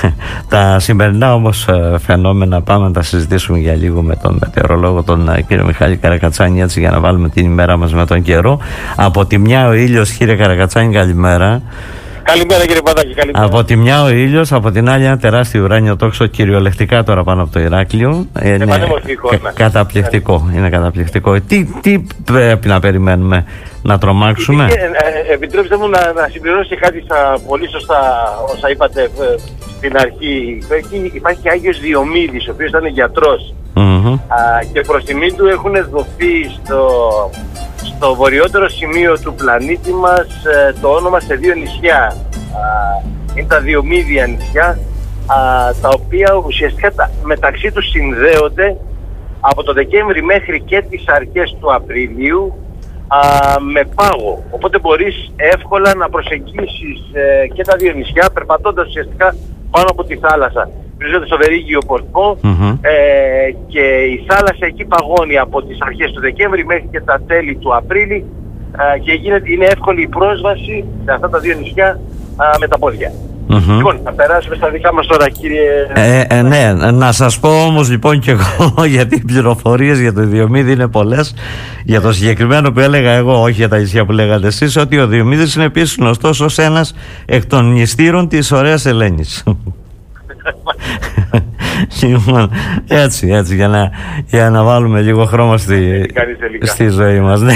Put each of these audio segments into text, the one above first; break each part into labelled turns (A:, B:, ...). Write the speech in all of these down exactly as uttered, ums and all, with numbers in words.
A: Τα σημερινά όμως φαινόμενα πάμε να τα συζητήσουμε για λίγο με τον μετεωρολόγο, τον κύριο Μιχάλη Καρακατσάνη, έτσι, για να βάλουμε την ημέρα μας με τον καιρό. Από τη μια ο ήλιος, κύριε Καρακατσάνη, καλημέρα.
B: Καλημέρα κύριε Παδάκη, καλημέρα.
A: Από τη μια ο ήλιος, από την άλλη ένα τεράστιο ουράνιο τόξο κυριολεκτικά τώρα πάνω από το Ηράκλειο. Είναι κα, καταπληκτικό, είναι καταπληκτικό. Τι, τι πρέπει να περιμένουμε, να τρομάξουμε?
B: Ε, ε, επιτρέψτε μου να, να συμπληρώσω κάτι στα πολύ σωστά όσα είπατε ε, στην αρχή. Εκεί υπάρχει και Άγιος Διομήδης, ο οποίος ήταν γιατρός. Mm-hmm. Α, και προς τιμή του έχουν δοθεί στο, στο βορειότερο σημείο του πλανήτη μας ε, το όνομα σε δύο νησιά. Α, είναι τα Διομήδια νησιά, α, τα οποία ουσιαστικά τα, μεταξύ τους συνδέονται από το Δεκέμβρη μέχρι και τις αρχές του Απριλίου α, με πάγο. Οπότε μπορείς εύκολα να προσεγγίσεις ε, και τα δύο νησιά περπατώντας ουσιαστικά πάνω από τη θάλασσα. Βρίσκονται στο Βερίγιο Πορτμό mm-hmm. ε, και η θάλασσα εκεί παγώνει από τις αρχές του Δεκέμβρη μέχρι και τα τέλη του Απρίλη ε, και γίνεται, είναι εύκολη η πρόσβαση σε αυτά τα δύο νησιά ε, με τα πόδια. Mm-hmm. Λοιπόν, θα περάσουμε στα δικά μας τώρα, κύριε...
A: Ε, ε, ναι, να σας πω όμως λοιπόν και εγώ, γιατί οι πληροφορίες για το Διομήδη είναι πολλές, για το συγκεκριμένο που έλεγα εγώ, όχι για τα νησιά που λέγατε εσείς, ότι ο Διομήδης είναι επίσης γνωστός ως ένας εκ των νηστήρων της ωραίας Ελένης. Λοιπόν, έτσι, έτσι, για να, για να βάλουμε λίγο χρώμα στη, στη ζωή μας, ναι.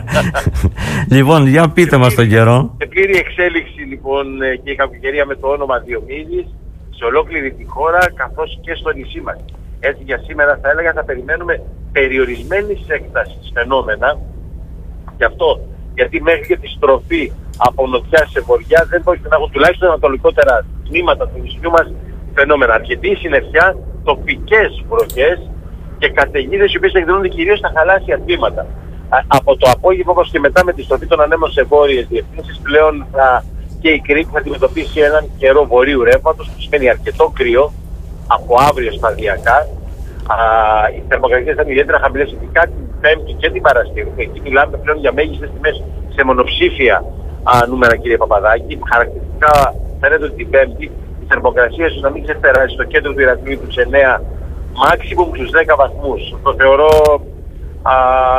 A: Λοιπόν, για πείτε μας τον καιρό.
B: Σε πλήρη εξέλιξη λοιπόν και η κακοκαιρία με το όνομα Διομήδης σε ολόκληρη τη χώρα καθώς και στο νησί μας. Έτσι για σήμερα θα έλεγα θα περιμένουμε περιορισμένης έκτασης φαινόμενα. Γι' αυτό, γιατί μέχρι και τη στροφή από νοτιά σε βορειά δεν πρόκειται να έχουν τουλάχιστον ανατολικότερα τμήματα του νησιού μας φαινόμενα. Αρκετή συννεφιά, τοπικές βροχές και καταιγίδες οι οποίες εκδηλώνονται κυρίως στα θαλάσσια τμήματα. Α, από το απόγευμα όπως και μετά με τη στροφή των ανέμων σε βόρειες διευθύνσεις πλέον θα, και η Κρήτη θα αντιμετωπίσει έναν καιρό βορείου ρεύματος που σημαίνει αρκετό κρύο από αύριο σταδιακά. Α, οι θερμοκρασίες θα είναι ιδιαίτερα χαμηλές ειδικά την Πέμπτη και την Παρασκευή. Εκεί μιλάμε πλέον για μέγιστες τιμές σε μονοψήφια α, νούμερα, κύριε Παπαδάκη. Χαρακτηριστικά φαίνεται ότι την Πέμπτη η θερμοκρασία σου να μην ξεπεράσει στο κέντρο του Ηρακλείου τους εννέα, maximum στους δέκα βαθμούς. Το θεωρώ α,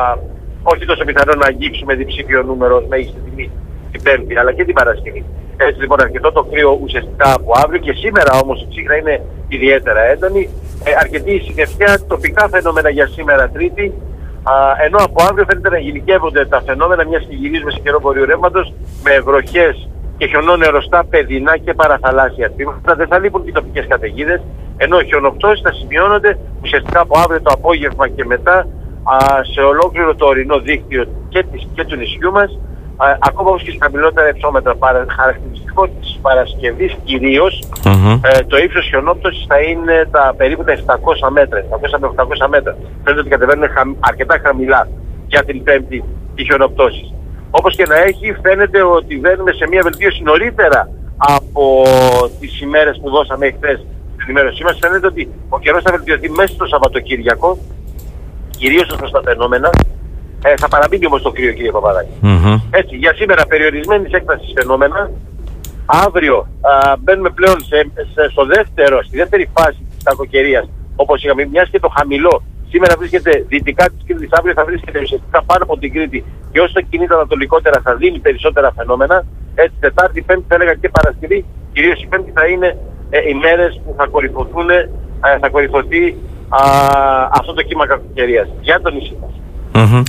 B: όχι τόσο πιθανό να αγγίξουμε διψήφιο νούμερο ως μέγιστη τιμή την Πέμπτη, αλλά και την Παρασκευή. Έτσι λοιπόν αρκετό το κρύο ουσιαστικά από αύριο και σήμερα όμως η ψύχρα είναι ιδιαίτερα έντονη. Ε, αρκετή η συννεφιά, τοπικά φαινόμενα για σήμερα Τρίτη, α, ενώ από αύριο φαίνεται να γενικεύονται τα φαινόμενα μιας και γυρίζουμε σε καιρό βορείου ρεύματος με βροχές και χιονό νερωστά παιδινά και παραθαλάσσια τμήματα. Δεν θα λείπουν και τοπικές καταιγίδες, ενώ χιονοπτώσεις θα σημειώνονται ουσιαστικά από αύριο το απόγευμα και μετά α, σε ολόκληρο το ορεινό δίκτυο και, της, και του νησιού μας, α, ακόμα όμως και σε χαμηλότερα υψόμετρα. Παρα, χαρακτηριστικό της Παρασκευής κυρίως, mm-hmm. ε, το ύψος χιονόπτωσης θα είναι τα περίπου τα επτακόσια μέτρα, επτακόσια με οχτακόσια μέτρα. Φαίνεται ότι κατεβαίνουν χα, αρκετά χαμηλά για την Πέμπτη οι χιονοπτώσεις. Όπως και να έχει, φαίνεται ότι βαίνουμε σε μια βελτίωση νωρίτερα από τις ημέρες που δώσαμε χθες στην ενημέρωσή μας. Φαίνεται ότι ο καιρός θα βελτιωθεί μέσα στο Σαββατοκύριακο, κυρίως προς τα φαινόμενα. Ε, θα παραμείνει όμως το κρύο, κύριε Παπαδάκη. Mm-hmm. Έτσι, για σήμερα περιορισμένης έκτασης φαινόμενα. Αύριο α, μπαίνουμε πλέον σε, σε, στο δεύτερο, στη δεύτερη φάση της κακοκαιρίας, όπως είχαμε, μιας και το χαμηλό σήμερα βρίσκεται δυτικά της Κρήτης, αύριο θα βρίσκεται ουσιαστικά πάνω από την Κρήτη και όσο κινείται ανατολικότερα θα δίνει περισσότερα φαινόμενα. Έτσι, Τετάρτη, Πέμπτη θα έλεγα και Παρασκευή, κυρίως η Πέμπτη θα είναι ε, οι μέρες που θα κορυφωθούν, ε, θα κορυφωθεί α, αυτό το κύμα κακοκαιρίας για το νησί μας. Mm-hmm.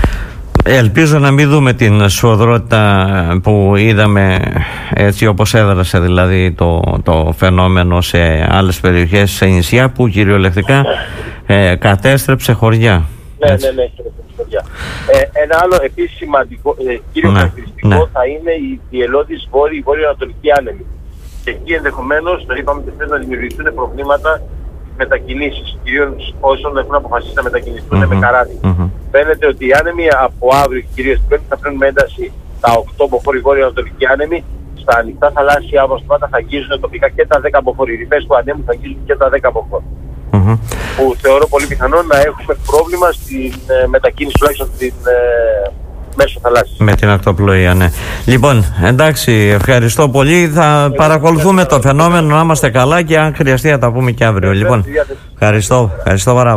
A: Ελπίζω να μην δούμε την σφοδρότητα που είδαμε, έτσι όπως έδρασε δηλαδή το, το φαινόμενο σε άλλες περιοχές, σε νησιά που κυριολεκτικά ε, κατέστρεψε χωριά.
B: Ναι, ναι, ναι, κατέστρεψε χωριά. Ε, ένα άλλο επίσης σημαντικό, ε, κύριο ναι, χαρακτηριστικό ναι. θα είναι η διελώδης βόρειο, η βόρειο-ανατολική άνεμη. Και εκεί ενδεχομένως, το είπαμε και να δημιουργηθούν προβλήματα μετακινήσεις, κυρίως όσων έχουν αποφασίσει να μετακινηθούν mm-hmm. με καράβι. Mm-hmm. Φαίνεται ότι οι άνεμοι από αύριο και κυρίως την Πέμπτη θα φέρνουν με ένταση τα οκτώ μποφόρ βόρειο-ανατολικοί άνεμοι. Στα ανοιχτά θαλάσσια αποστήματα θα αγγίζουν τοπικά και τα δέκα μποφόρ. Οι ρηπές του ανέμου θα αγγίζουν και τα δέκα μποφόρ. Mm-hmm. Που θεωρώ πολύ πιθανό να έχουμε πρόβλημα στην ε, μετακίνηση, τουλάχιστον στην, ε, μέσω θαλάσσης.
A: Με την ακτοπλοεία, ναι. Λοιπόν, εντάξει, ευχαριστώ πολύ. Θα ε, παρακολουθούμε το φαινόμενο, να είμαστε καλά και αν χρειαστεί θα τα πούμε και αύριο. Λοιπόν, ευχαριστώ, ευχαριστώ πάρα πολύ.